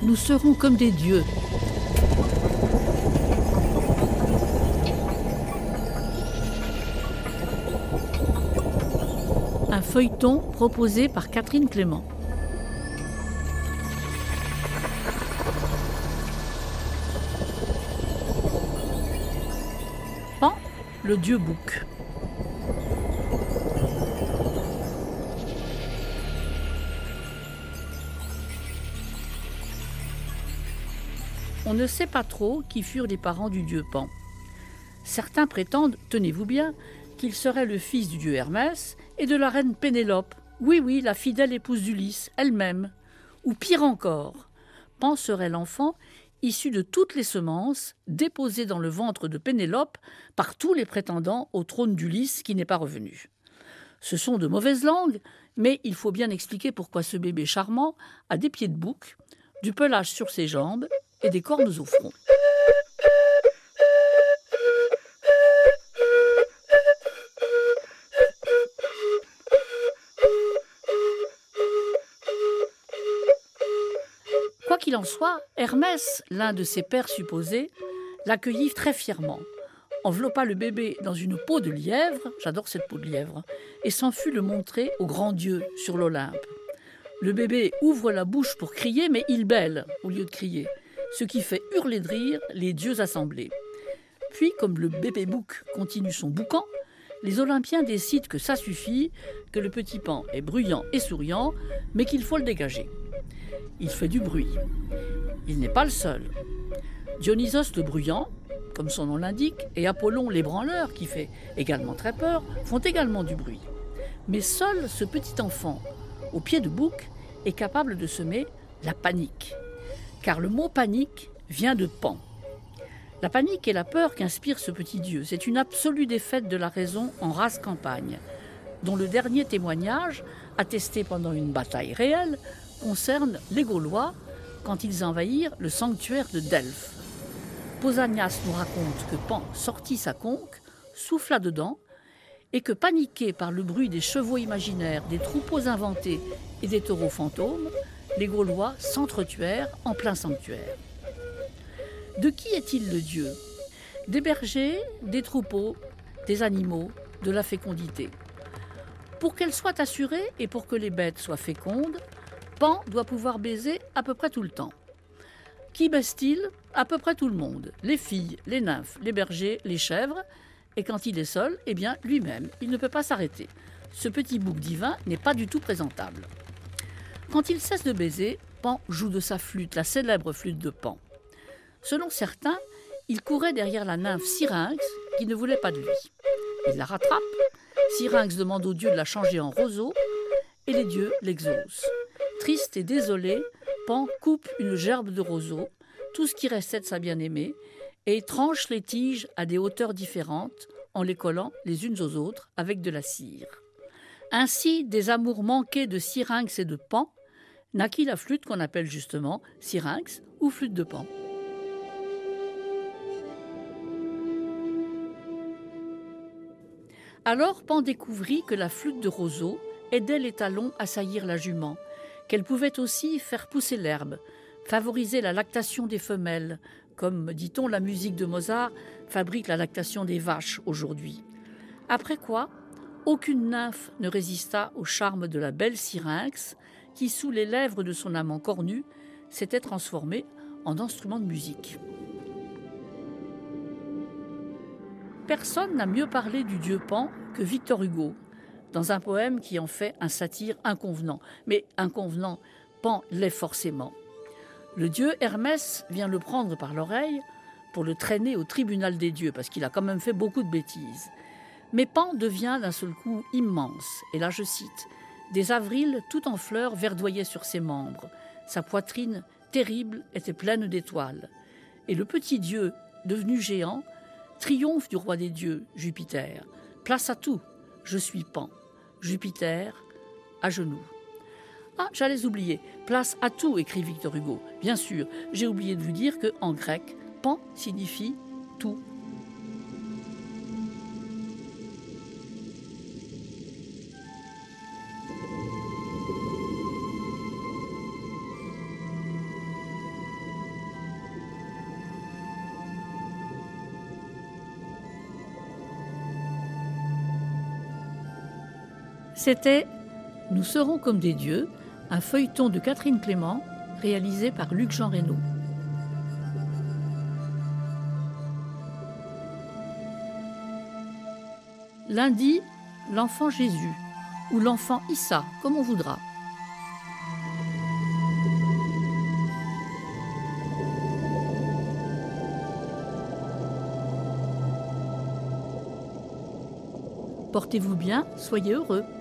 nous serons comme des dieux. Un feuilleton proposé par Catherine Clément. Pan, le dieu bouc. On ne sait pas trop qui furent les parents du dieu Pan. Certains prétendent, tenez-vous bien, qu'il serait le fils du dieu Hermès et de la reine Pénélope. Oui, la fidèle épouse d'Ulysse, elle-même. Ou pire encore, Pan serait l'enfant issu de toutes les semences déposées dans le ventre de Pénélope par tous les prétendants au trône d'Ulysse qui n'est pas revenu. Ce sont de mauvaises langues, mais il faut bien expliquer pourquoi ce bébé charmant a des pieds de bouc, du pelage sur ses jambes et des cornes au front. Quoi qu'il en soit, Hermès, l'un de ses pères supposés, l'accueillit très fièrement, enveloppa le bébé dans une peau de lièvre, j'adore cette peau de lièvre, et s'en fut le montrer au grand Dieu sur l'Olympe. Le bébé ouvre la bouche pour crier, mais il bêle au lieu de crier, ce qui fait hurler de rire les dieux assemblés. Puis, comme le bébé bouc continue son boucan, les Olympiens décident que ça suffit, que le petit Pan est bruyant et souriant, mais qu'il faut le dégager. Il fait du bruit. Il n'est pas le seul. Dionysos le bruyant, comme son nom l'indique, et Apollon l'ébranleur, qui fait également très peur, font également du bruit. Mais seul ce petit enfant, au pied de bouc, est capable de semer la panique. Car le mot panique vient de Pan. La panique est la peur qu'inspire ce petit dieu. C'est une absolue défaite de la raison en rase campagne, dont le dernier témoignage, attesté pendant une bataille réelle, concerne les Gaulois quand ils envahirent le sanctuaire de Delphes. Pausanias nous raconte que Pan sortit sa conque, souffla dedans, et que, paniqués par le bruit des chevaux imaginaires, des troupeaux inventés et des taureaux fantômes, les Gaulois s'entretuèrent en plein sanctuaire. De qui est-il le dieu ? Des bergers, des troupeaux, des animaux, de la fécondité. Pour qu'elle soit assurée et pour que les bêtes soient fécondes, Pan doit pouvoir baiser à peu près tout le temps. Qui baise-t-il ? À peu près tout le monde. Les filles, les nymphes, les bergers, les chèvres. Et quand il est seul, eh bien lui-même, il ne peut pas s'arrêter. Ce petit bouc divin n'est pas du tout présentable. Quand il cesse de baiser, Pan joue de sa flûte, la célèbre flûte de Pan. Selon certains, il courait derrière la nymphe Syrinx, qui ne voulait pas de lui. Il la rattrape, Syrinx demande aux dieux de la changer en roseau, et les dieux l'exaucent. Triste et désolé, Pan coupe une gerbe de roseau, tout ce qui restait de sa bien-aimée, et tranche les tiges à des hauteurs différentes, en les collant les unes aux autres avec de la cire. Ainsi, des amours manqués de Syrinx et de Pan, naquit la flûte qu'on appelle justement Syrinx ou flûte de Pan. Alors Pan découvrit que la flûte de roseau aidait les talons à saillir la jument, qu'elle pouvait aussi faire pousser l'herbe, favoriser la lactation des femelles, comme, dit-on, la musique de Mozart fabrique la lactation des vaches aujourd'hui. Après quoi, aucune nymphe ne résista au charme de la belle Syrinx, qui, sous les lèvres de son amant cornu, s'était transformée en instrument de musique. Personne n'a mieux parlé du dieu Pan que Victor Hugo, dans un poème qui en fait un satire inconvenant. Mais inconvenant, Pan l'est forcément. Le dieu Hermès vient le prendre par l'oreille pour le traîner au tribunal des dieux, parce qu'il a quand même fait beaucoup de bêtises. Mais Pan devient d'un seul coup immense, et là je cite, « Des avrils tout en fleurs verdoyaient sur ses membres, sa poitrine terrible était pleine d'étoiles. Et le petit dieu, devenu géant, triomphe du roi des dieux, Jupiter. Place à tout, je suis Pan. Jupiter, à genoux. » Ah, j'allais oublier. Place à tout, écrit Victor Hugo. Bien sûr, j'ai oublié de vous dire qu'en grec, Pan signifie tout. C'était Nous serons comme des dieux, un feuilleton de Catherine Clément, réalisé par Luc-Jean Reynaud. Lundi, l'enfant Jésus, ou l'enfant Issa, comme on voudra. Portez-vous bien, soyez heureux.